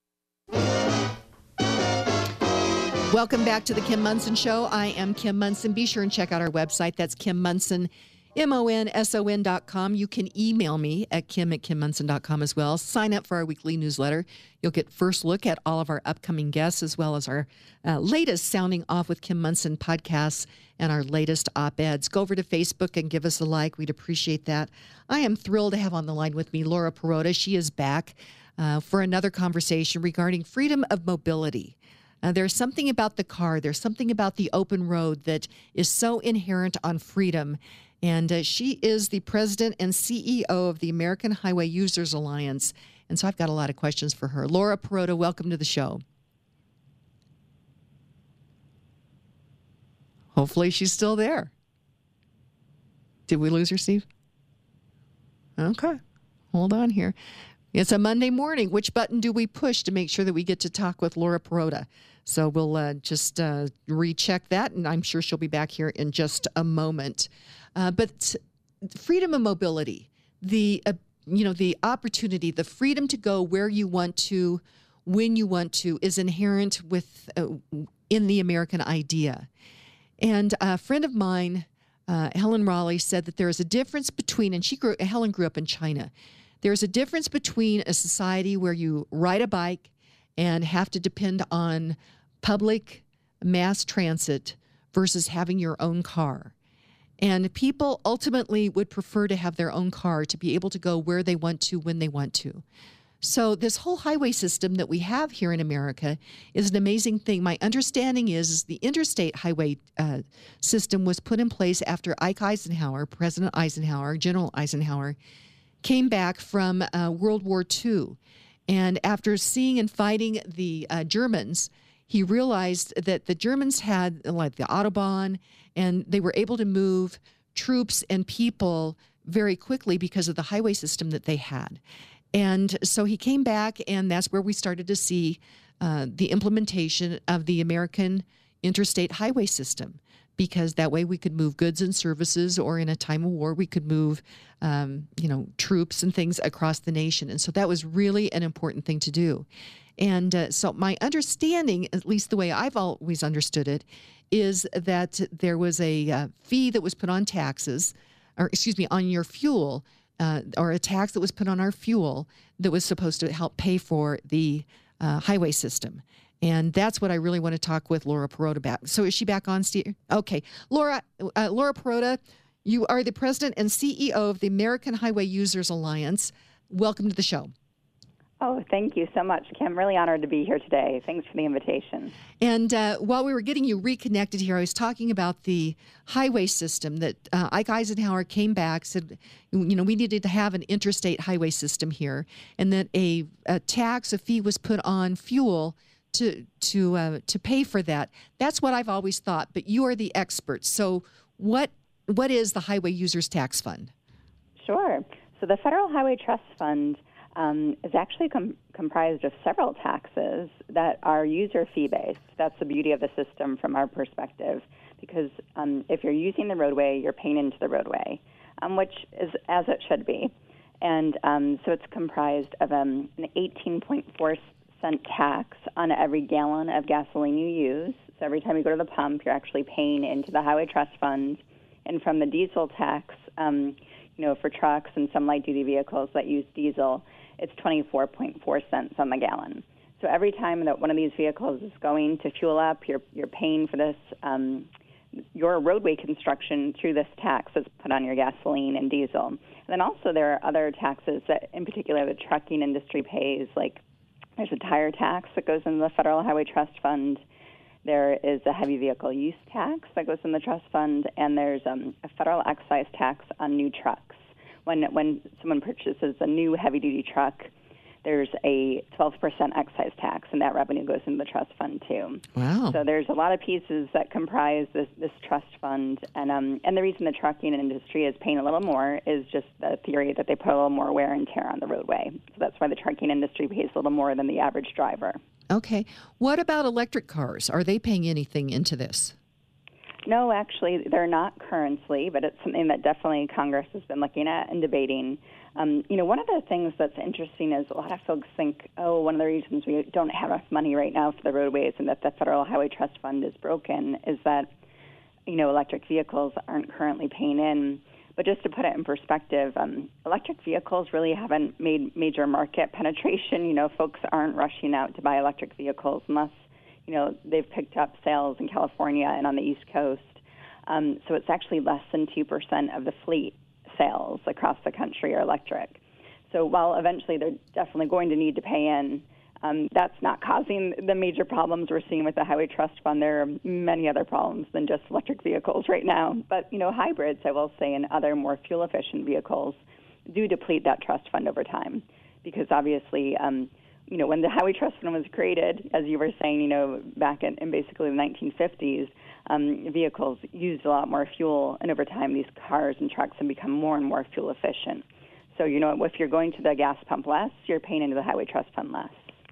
Welcome back to the Kim Munson Show. I am Kim Munson. Be sure and check out our website. That's Kim Munson, M O N S O N dot com. You can email me at kim at kim munson dot com as well. Sign up for our weekly newsletter. You'll get first look at all of our upcoming guests as well as our uh, latest Sounding Off with Kim Munson podcasts and our latest op-eds. Go over to Facebook and give us a like. We'd appreciate that. I am thrilled to have on the line with me Laura Perota. She is back uh, for another conversation regarding freedom of mobility. Uh, there's something about the car. There's something about the open road that is so inherent on freedom. And uh, she is the president and C E O of the American Highway Users Alliance. And so I've got a lot of questions for her. Laura Perota, welcome to the show. Hopefully she's still there. Did we lose her, Steve? Okay. Hold on here. It's a Monday morning. Which button do we push to make sure that we get to talk with Laura Perrotta? So we'll uh, just uh, recheck that, and I'm sure she'll be back here in just a moment. Uh, but freedom of mobility, the uh, you know the opportunity, the freedom to go where you want to, when you want to, is inherent with uh, in the American idea. And a friend of mine, uh, Helen Raleigh, said that there is a difference between, and she grew, Helen grew up in China. There's a difference between a society where you ride a bike and have to depend on public mass transit versus having your own car. And people ultimately would prefer to have their own car to be able to go where they want to, when they want to. So this whole highway system that we have here in America is an amazing thing. My understanding is, is the interstate highway uh, system was put in place after Ike Eisenhower, President Eisenhower, General Eisenhower, came back from uh, World War Two. And after seeing and fighting the uh, Germans, he realized that the Germans had like the Autobahn, and they were able to move troops and people very quickly because of the highway system that they had. And so he came back, and that's where we started to see uh, the implementation of the American interstate highway system, because that way we could move goods and services, or in a time of war, we could move, um, you know, troops and things across the nation. And so that was really an important thing to do. And uh, so my understanding, at least the way I've always understood it, is that there was a uh, fee that was put on taxes, or excuse me, on your fuel, uh, or a tax that was put on our fuel that was supposed to help pay for the uh, highway system. And that's what I really want to talk with Laura Perrotta about. So is she back on, Steve? Okay. Laura, uh, Laura Perrotta, you are the president and C E O of the American Highway Users Alliance. Welcome to the show. Oh, thank you so much, Kim. Really honored to be here today. Thanks for the invitation. And uh, while we were getting you reconnected here, I was talking about the highway system that uh, Ike Eisenhower came back, said, you know, we needed to have an interstate highway system here, and that a, a tax, a fee was put on fuel to to uh, to pay for that. That's what I've always thought, but you are the expert. So what what is the Highway Users Tax Fund? Sure. So the Federal Highway Trust Fund um, is actually com- comprised of several taxes that are user fee-based. That's the beauty of the system from our perspective, because um, if you're using the roadway, you're paying into the roadway, um, which is as it should be. And um, so it's comprised of um, an eighteen point four cent tax on every gallon of gasoline you use. So every time you go to the pump, you're actually paying into the Highway Trust Fund. And from the diesel tax, um, you know, for trucks and some light-duty vehicles that use diesel, it's twenty-four point four cents on the gallon. So every time that one of these vehicles is going to fuel up, you're you're paying for this, um, your roadway construction through this tax that's put on your gasoline and diesel. And then also there are other taxes that, in particular, the trucking industry pays, like there's a tire tax that goes into the Federal Highway Trust Fund. There is a heavy vehicle use tax that goes in the trust fund, and there's um, a federal excise tax on new trucks. When when someone purchases a new heavy-duty truck, there's a twelve percent excise tax, and that revenue goes into the trust fund too. Wow. So there's a lot of pieces that comprise this, this trust fund, and um, and the reason the trucking industry is paying a little more is just the theory that they put a little more wear and tear on the roadway. So that's why the trucking industry pays a little more than the average driver. Okay. What about electric cars? Are they paying anything into this? No, actually, they're not currently, but it's something that definitely Congress has been looking at and debating. Um, you know, one of the things that's interesting is a lot of folks think, oh, one of the reasons we don't have enough money right now for the roadways and that the Federal Highway Trust Fund is broken is that, you know, electric vehicles aren't currently paying in. But just to put it in perspective, um, electric vehicles really haven't made major market penetration. You know, folks aren't rushing out to buy electric vehicles unless, you know, they've picked up sales in California and on the East Coast. Um, so it's actually less than two percent of the fleet sales across the country are electric. So while eventually they're definitely going to need to pay in, um, that's not causing the major problems we're seeing with the Highway Trust Fund. There are many other problems than just electric vehicles right now. But, you know, hybrids, I will say, and other more fuel-efficient vehicles do deplete that trust fund over time because obviously, um, you know, when the Highway Trust Fund was created, as you were saying, you know, back in, in basically the nineteen fifties, um, vehicles used a lot more fuel, and over time these cars and trucks have become more and more fuel efficient. So, you know, if you're going to the gas pump less, you're paying into the highway trust fund less.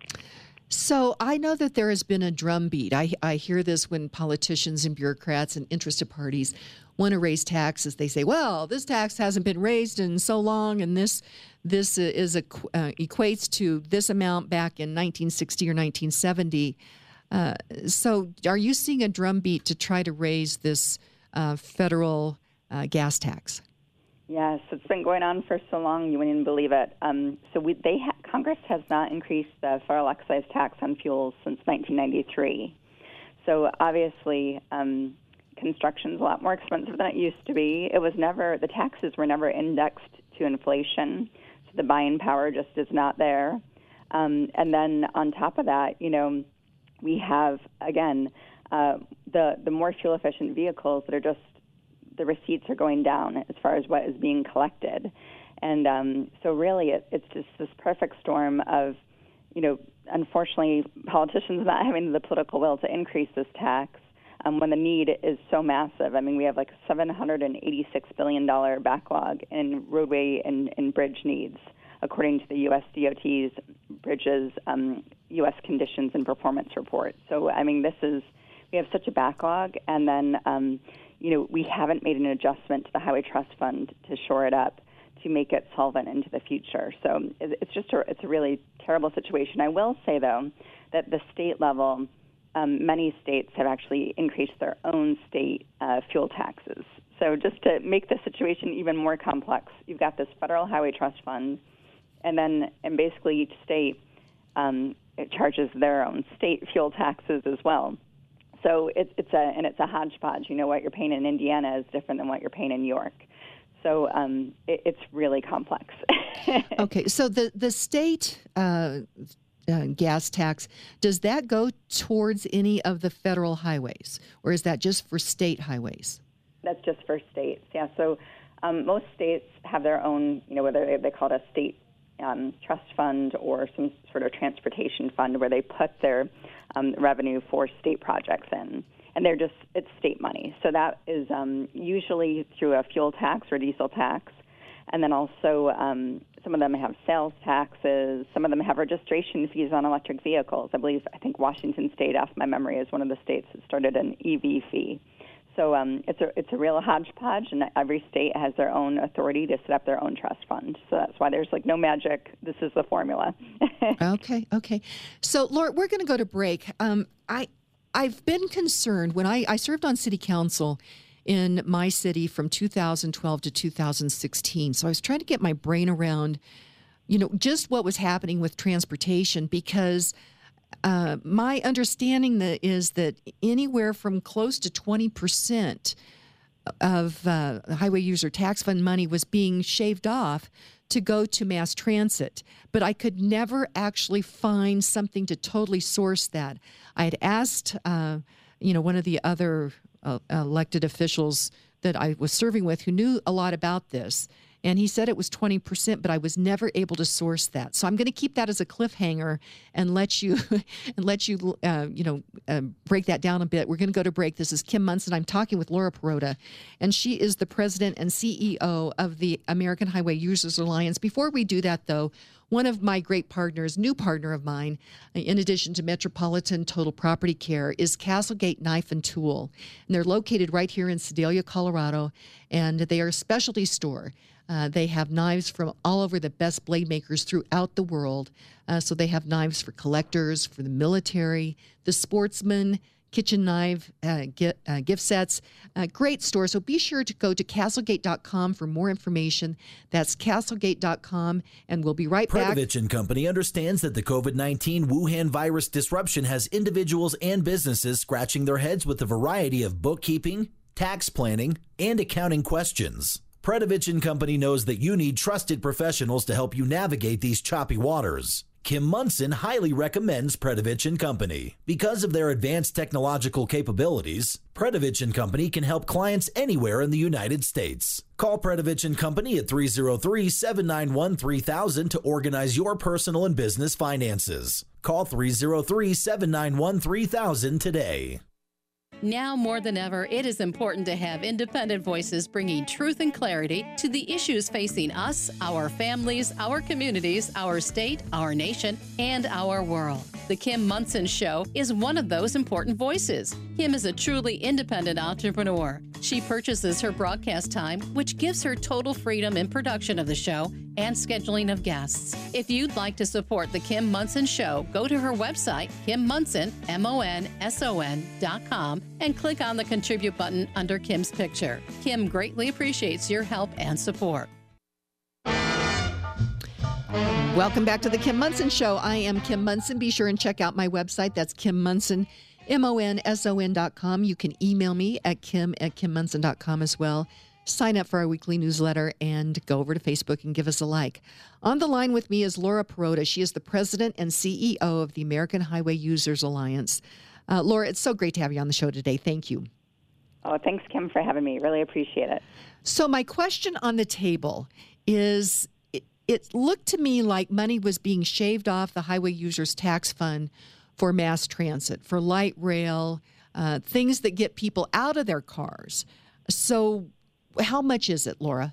So I know that there has been a drumbeat. I, I hear this when politicians and bureaucrats and interested parties want to raise taxes. They say, well, this tax hasn't been raised in so long, and this this is a, uh, equates to this amount back in nineteen sixty or nineteen seventy. Uh, so are you seeing a drumbeat to try to raise this uh, federal uh, gas tax? Yes, it's been going on for so long you wouldn't even believe it. Um, so we, they ha- Congress has not increased the federal excise tax on fuels since nineteen ninety-three. So obviously, um, construction's a lot more expensive than it used to be. It was never the taxes were never indexed to inflation, so the buying power just is not there. Um, and then on top of that, you know, we have again uh, the the more fuel efficient vehicles that are just the receipts are going down as far as what is being collected. And um, so really it, it's just this perfect storm of, you know, unfortunately politicians not having the political will to increase this tax um, when the need is so massive. I mean, we have like a seven hundred eighty-six billion dollars backlog in roadway and, and bridge needs, according to the U S D O T's Bridges um, U S Conditions and Performance Report. So, I mean, this is, we have such a backlog, and then, um, you know, we haven't made an adjustment to the Highway Trust Fund to shore it up, to make it solvent into the future. So it's just a, it's a really terrible situation. I will say, though, that the state level, um, many states have actually increased their own state uh, fuel taxes. So just to make the situation even more complex, you've got this federal highway trust fund, and then and basically each state um, it charges their own state fuel taxes as well. So it's it's a and it's a hodgepodge. You know, what you're paying in Indiana is different than what you're paying in New York. So um, it, it's really complex. Okay, so the the state uh, uh, gas tax, does that go towards any of the federal highways, or is that just for state highways? That's just for states. Yeah. So um, most states have their own. You know, whether they, they call it a state um, trust fund or some sort of transportation fund, where they put their um, revenue for state projects in. And they're just, it's state money. So that is um, usually through a fuel tax or diesel tax. And then also um, some of them have sales taxes. Some of them have registration fees on electric vehicles. I believe, I think Washington State, off my memory, is one of the states that started an E V fee. So um, it's a it's a real hodgepodge, and every state has their own authority to set up their own trust fund. So that's why there's like no magic. This is the formula. okay, okay. So, Laura, we're going to go to break. Um, I I've been concerned when I, I served on city council in my city from two thousand twelve to two thousand sixteen. So I was trying to get my brain around, you know, just what was happening with transportation, because uh, my understanding that is that anywhere from close to twenty percent of uh, highway user tax fund money was being shaved off to go to mass transit. But I could never actually find something to totally source that. I had asked, uh, you know, one of the other uh, elected officials that I was serving with who knew a lot about this, and he said it was twenty percent, but I was never able to source that. So I'm going to keep that as a cliffhanger and let you and let you uh, you know uh, break that down a bit. We're going to go to break. This is Kim Monson. I'm talking with Laura Perrotta, and she is the president and C E O of the American Highway Users Alliance. Before we do that, though, one of my great partners, new partner of mine, in addition to Metropolitan Total Property Care, is Castlegate Knife and Tool. And they're located right here in Sedalia, Colorado, and they are a specialty store. Uh, they have knives from all over the best blade makers throughout the world. Uh, so they have knives for collectors, for the military, the sportsman, kitchen knife, uh, gift, uh, gift sets. Uh, great store. So be sure to go to castlegate dot com for more information. That's castlegate dot com, and we'll be right back. Predovich and Company understands that the COVID nineteen Wuhan virus disruption has individuals and businesses scratching their heads with a variety of bookkeeping, tax planning, and accounting questions. Predovich and Company knows that you need trusted professionals to help you navigate these choppy waters. Kim Monson highly recommends Predovich and Company. Because of their advanced technological capabilities, Predovich and Company can help clients anywhere in the United States. Call Predovich and Company at three oh three, seven nine one, three thousand to organize your personal and business finances. Call three oh three, seven nine one, three thousand today. Now more than ever, it is important to have independent voices bringing truth and clarity to the issues facing us, our families, our communities, our state, our nation, and our world. The Kim Monson Show is one of those important voices. Kim is a truly independent entrepreneur. She purchases her broadcast time, which gives her total freedom in production of the show and scheduling of guests. If you'd like to support The Kim Monson Show, go to her website, Kim Monson, M O N S O N dot com, and click on the Contribute button under Kim's picture. Kim greatly appreciates your help and support. Welcome back to The Kim Monson Show. I am Kim Monson. Be sure and check out my website. That's Kim Monson, M O N S O N dot com. You can email me at kim at kim monson dot com as well. Sign up for our weekly newsletter and go over to Facebook and give us a like. On the line with me is Laura Perrotta. She is the president and C E O of the American Highway Users Alliance. Uh, Laura, it's so great to have you on the show today. Thank you. Oh, thanks, Kim, for having me. Really appreciate it. So my question on the table is, it, it looked to me like money was being shaved off the Highway Users Tax Fund for mass transit, for light rail, uh, things that get people out of their cars. So how much is it, Laura?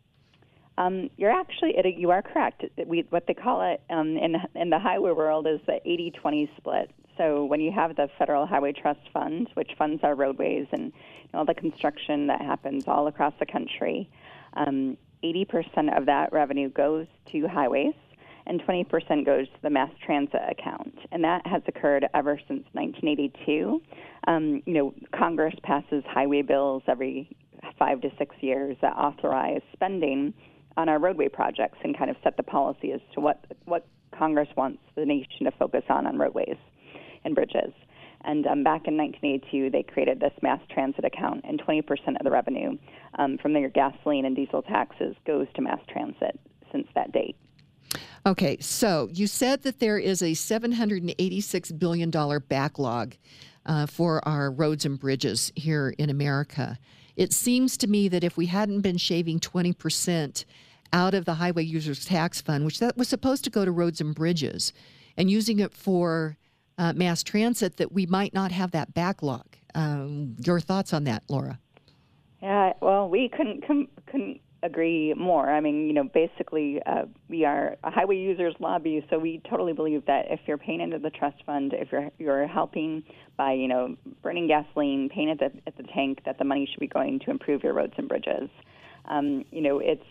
Um, you're actually, it, you are correct. We, what they call it um, in, in the highway world is the eighty twenty split. So when you have the Federal Highway Trust Fund, which funds our roadways and you know, all the construction that happens all across the country, um, eighty percent of that revenue goes to highways and twenty percent goes to the mass transit account. And that has occurred ever since nineteen eighty-two. Um, you know, Congress passes highway bills every five to six years that authorize spending on our roadway projects and kind of set the policy as to what what Congress wants the nation to focus on on roadways and bridges. And um, back in nineteen eighty-two, they created this mass transit account, and twenty percent of the revenue um, from their gasoline and diesel taxes goes to mass transit since that date. Okay, so you said that there is a seven hundred eighty-six billion dollars backlog uh, for our roads and bridges here in America. It seems to me that if we hadn't been shaving twenty percent out of the Highway Users Tax Fund, which that was supposed to go to roads and bridges, and using it for uh, mass transit, that we might not have that backlog. Um, your thoughts on that, Laura? Yeah, well, we couldn't com- couldn't agree more. I mean, you know, basically, uh, we are a highway users lobby, so we totally believe that if you're paying into the trust fund, if you're you're helping by, you know, burning gasoline, paying at the at the tank, that the money should be going to improve your roads and bridges. Um, you know, it's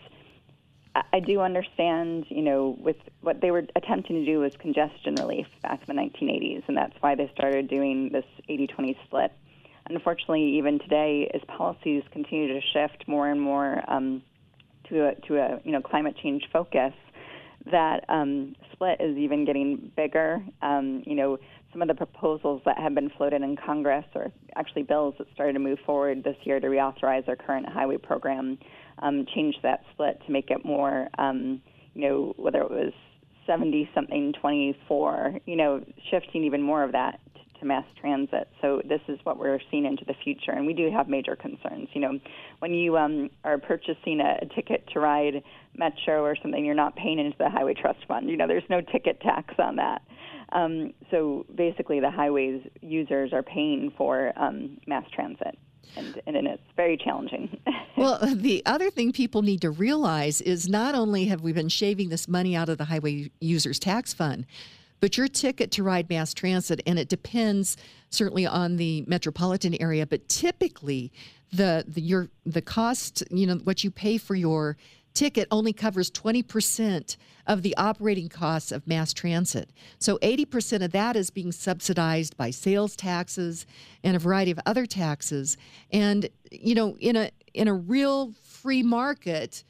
I, I do understand, you know, with what they were attempting to do was congestion relief back in the nineteen eighties, and that's why they started doing this eighty twenty split. Unfortunately, even today, as policies continue to shift more and more um, to a, to a you know climate change focus, that um, split is even getting bigger. Um, you know, some of the proposals that have been floated in Congress, or actually bills that started to move forward this year to reauthorize our current highway program, um, changed that split to make it more, um, you know, whether it was seventy something, twenty-four, you know, shifting even more of that to mass transit. So this is what we're seeing into the future, and we do have major concerns. You know, when you um, are purchasing a, a ticket to ride Metro or something, you're not paying into the Highway Trust Fund. You know, there's no ticket tax on that. Um, so basically, the highways users are paying for um, mass transit, and, and it's very challenging. Well, the other thing people need to realize is not only have we been shaving this money out of the Highway Users Tax Fund, but your ticket to ride mass transit, and it depends certainly on the metropolitan area, but typically the, the your the cost, you know, what you pay for your ticket only covers twenty percent of the operating costs of mass transit. So eighty percent of that is being subsidized by sales taxes and a variety of other taxes. And, you know, in a in a real free market,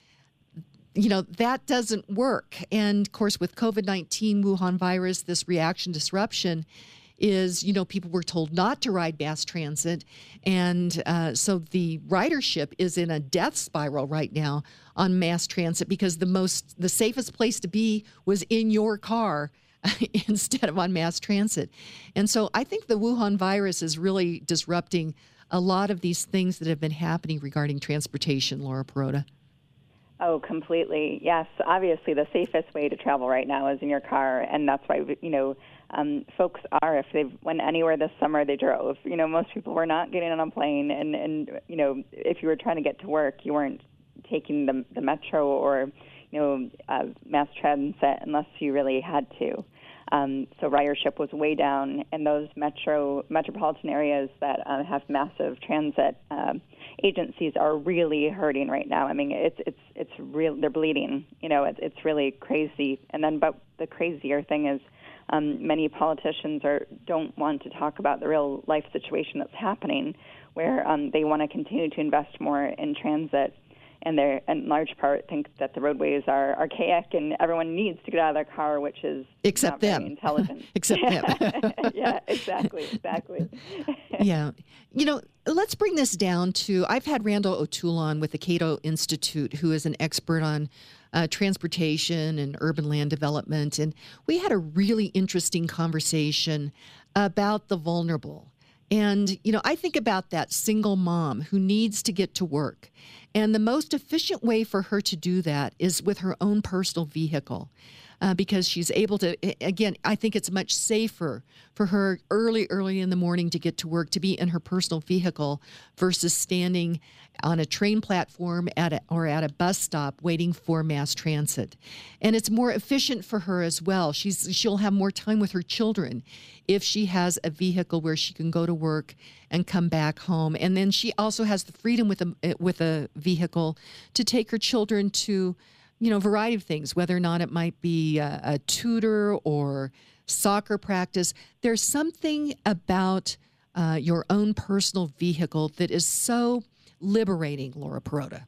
you know, that doesn't work. And of course, with COVID nineteen, Wuhan virus, this reaction disruption is, you know, people were told not to ride mass transit. And uh, so the ridership is in a death spiral right now on mass transit, because the most, the safest place to be was in your car instead of on mass transit. And so I think the Wuhan virus is really disrupting a lot of these things that have been happening regarding transportation, Laura Perrotta. Oh, completely. Yes. Obviously, the safest way to travel right now is in your car, and that's why, you know, um, folks are, if they went anywhere this summer, they drove. You know, most people were not getting on a plane, and, and you know, if you were trying to get to work, you weren't taking the, the metro or, you know, uh, mass transit unless you really had to. Um, so ridership was way down, and those metro metropolitan areas that uh, have massive transit uh, agencies are really hurting right now. I mean, it's it's it's real. They're bleeding. You know, it's it's really crazy. And then, but the crazier thing is, um, many politicians are don't want to talk about the real life situation that's happening, where um, they want to continue to invest more in transit. And they, in large part, think that the roadways are archaic and everyone needs to get out of their car, which is except not them. very intelligent. Except them. Yeah, exactly, exactly. Yeah. You know, let's bring this down to, I've had Randall O'Toole on with the Cato Institute, who is an expert on uh, transportation and urban land development. And we had a really interesting conversation about the vulnerable. And, you know, I think about that single mom who needs to get to work. And the most efficient way for her to do that is with her own personal vehicle, uh, because she's able to, again, I think it's much safer for her early, early in the morning to get to work, to be in her personal vehicle versus standing on a train platform at a, or at a bus stop waiting for mass transit. And it's more efficient for her as well. She's she'll have more time with her children if she has a vehicle where she can go to work and come back home. And then she also has the freedom with a with a vehicle to take her children to, you know, a variety of things, whether or not it might be a, a tutor or soccer practice. There's something about uh, your own personal vehicle that is so liberating, Laura Perrotta.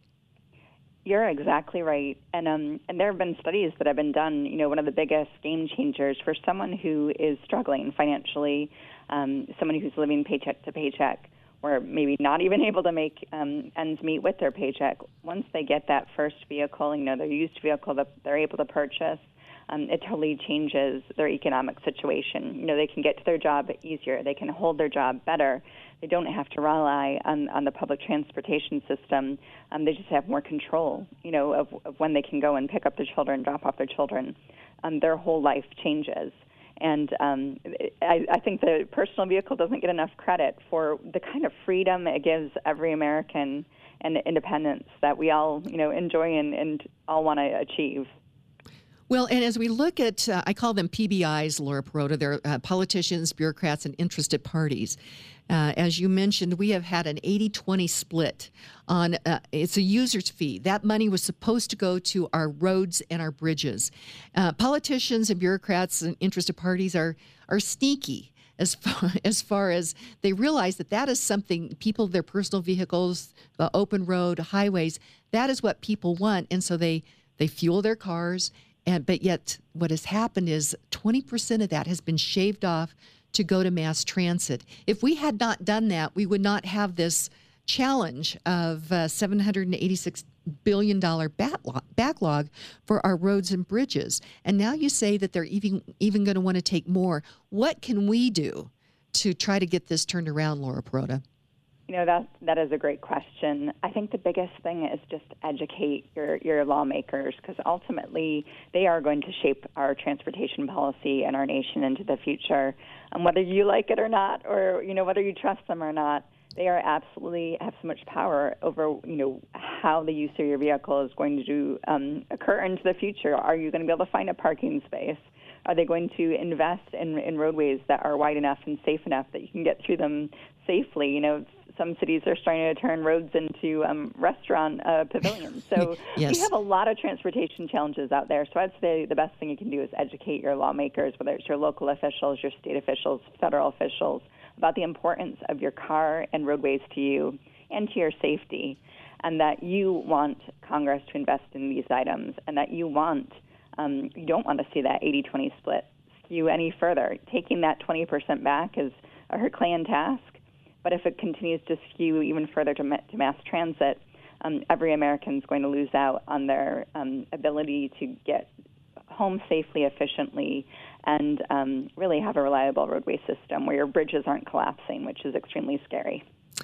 You're exactly right. And um, and there have been studies that have been done. You know, one of the biggest game changers for someone who is struggling financially, um, someone who's living paycheck to paycheck, or maybe not even able to make um, ends meet with their paycheck, once they get that first vehicle, you know, their used vehicle that they're able to purchase, um, it totally changes their economic situation. You know, they can get to their job easier. They can hold their job better. They don't have to rely on, on the public transportation system. Um, they just have more control, you know, of, of when they can go and pick up their children, drop off their children. Um, their whole life changes. And um, I, I think the personal vehicle doesn't get enough credit for the kind of freedom it gives every American and the independence that we all, you know, enjoy and, and all want to achieve. Well, and as we look at, uh, I call them P B Is, Laura Perrotta, they're uh, politicians, bureaucrats, and interested parties. Uh, as you mentioned, we have had an eighty twenty split on, uh, it's a user's fee. That money was supposed to go to our roads and our bridges. Uh, politicians and bureaucrats and interested parties are are sneaky as far as, far as they realize that that is something people, their personal vehicles, the open road, highways, that is what people want. And so they, they fuel their cars. And, but yet what has happened is twenty percent of that has been shaved off to go to mass transit. If we had not done that, we would not have this challenge of uh, seven hundred eighty-six billion dollars backlog, backlog for our roads and bridges. And now you say that they're even, even going to want to take more. What can we do to try to get this turned around, Laura Perrotta? You know, that that is a great question. I think the biggest thing is just educate your, your lawmakers, because ultimately they are going to shape our transportation policy and our nation into the future. And whether you like it or not, or, you know, whether you trust them or not, they are absolutely have so much power over, you know, how the use of your vehicle is going to um, occur into the future. Are you going to be able to find a parking space? Are they going to invest in, in roadways that are wide enough and safe enough that you can get through them safely? You know, some cities are starting to turn roads into um, restaurant uh, pavilions. So yes. We have a lot of transportation challenges out there. So I'd say the best thing you can do is educate your lawmakers, whether it's your local officials, your state officials, federal officials, about the importance of your car and roadways to you and to your safety, and that you want Congress to invest in these items, and that you want um, you don't want to see that eighty twenty split skew any further. Taking that twenty percent back is a Herculean task. But if it continues to skew even further to, ma- to mass transit, um, every American is going to lose out on their um, ability to get home safely, efficiently, and um, really have a reliable roadway system where your bridges aren't collapsing, which is extremely scary.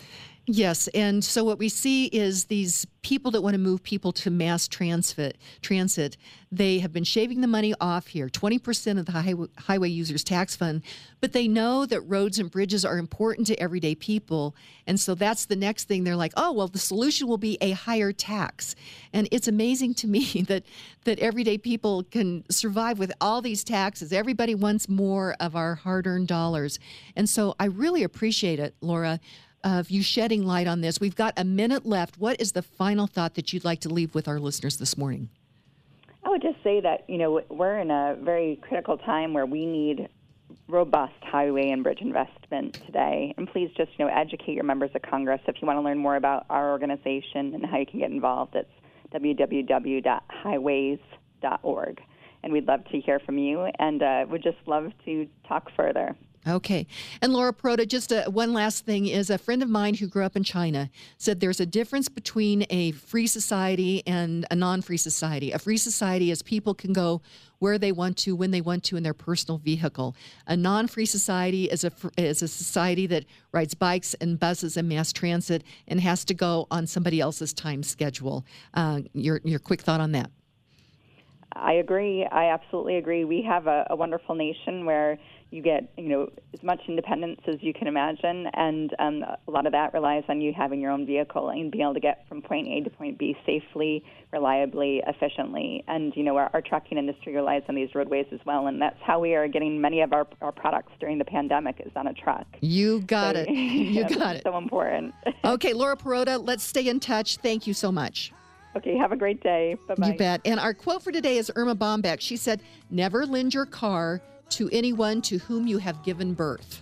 Yes, and so what we see is these people that want to move people to mass transit, transit, they have been shaving the money off here, twenty percent of the highway, highway users tax fund, but they know that roads and bridges are important to everyday people, and so that's the next thing. They're like, oh, well, the solution will be a higher tax. And it's amazing to me that, that everyday people can survive with all these taxes. Everybody wants more of our hard-earned dollars, and so I really appreciate it, Laura, of you shedding light on this. We've got a minute left. What is the final thought that you'd like to leave with our listeners this morning? I would just say that, you know, we're in a very critical time where we need robust highway and bridge investment today. And please just, you know, educate your members of Congress. If you want to learn more about our organization and how you can get involved, it's w w w dot highways dot org. And we'd love to hear from you, and uh, would just love to talk further. Okay. And Laura Perrotta, just a, one last thing is a friend of mine who grew up in China said there's a difference between a free society and a non-free society. A free society is people can go where they want to, when they want to in their personal vehicle. A non-free society is a, is a society that rides bikes and buses and mass transit and has to go on somebody else's time schedule. Uh, your, your quick thought on that? I agree. I absolutely agree. We have a, a wonderful nation where you get, you know, as much independence as you can imagine, and um, a lot of that relies on you having your own vehicle and being able to get from point A to point B safely, reliably, efficiently. And, you know, our, our trucking industry relies on these roadways as well, and that's how we are getting many of our, our products during the pandemic is on a truck. You got so, it. You got it. So important. Okay, Laura Perrotta, let's stay in touch. Thank you so much. Okay, have a great day. Bye-bye. You bet. And our quote for today is Irma Bombeck. She said, never lend your car to anyone to whom you have given birth.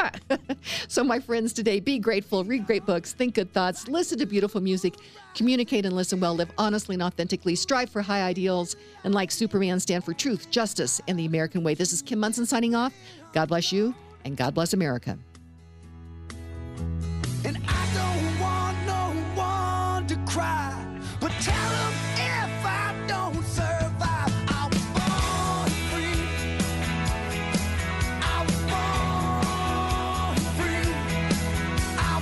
So my friends today, be grateful, read great books, think good thoughts, listen to beautiful music, communicate and listen well, live honestly and authentically, strive for high ideals, and like Superman, stand for truth, justice, and the American way. This is Kim Monson signing off. God bless you, and God bless America. And I don't want no one to cry, but tell them if I don't survive, I was born free. I was born free. I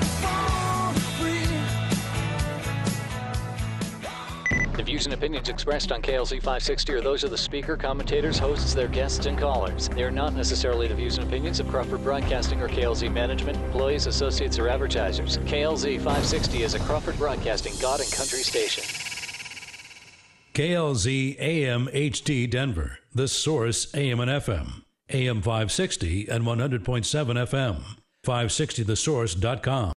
was born free. The views and opinions expressed on K L Z five sixty are those of the speaker, commentators, hosts, their guests, and callers. They are not necessarily the views and opinions of Crawford Broadcasting or K L Z management, employees, associates, or advertisers. K L Z five sixty is a Crawford Broadcasting God and Country station. K L Z A M H D Denver, The Source A M and F M, A M five sixty and one hundred point seven F M, five sixty the source dot com.